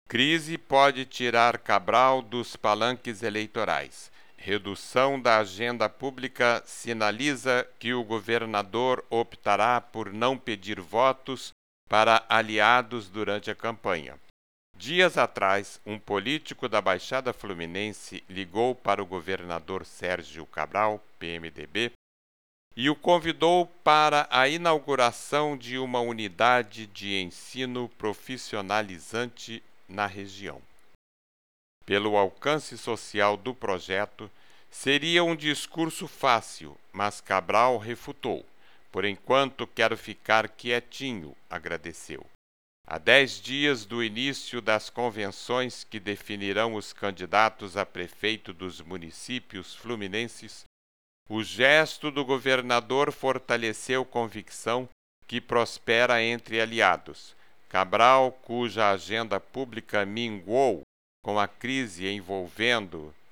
Crise pode tirar Cabral dos palanques eleitorais. Redução da agenda pública sinaliza que o governador optará por não pedir votos para aliados durante a campanha. Dias atrás, um político da Baixada Fluminense ligou para o governador Sérgio Cabral, PMDB, e o convidou para a inauguração de uma unidade de ensino profissionalizante na região. Pelo alcance social do projeto, seria um discurso fácil, mas Cabral refutou. Por enquanto quero ficar quietinho, agradeceu. A 10 dias do início das convenções que definirão os candidatos a prefeito dos municípios fluminenses, o gesto do governador fortaleceu convicção que prospera entre aliados. Cabral, cuja agenda pública minguou com a crise envolvendo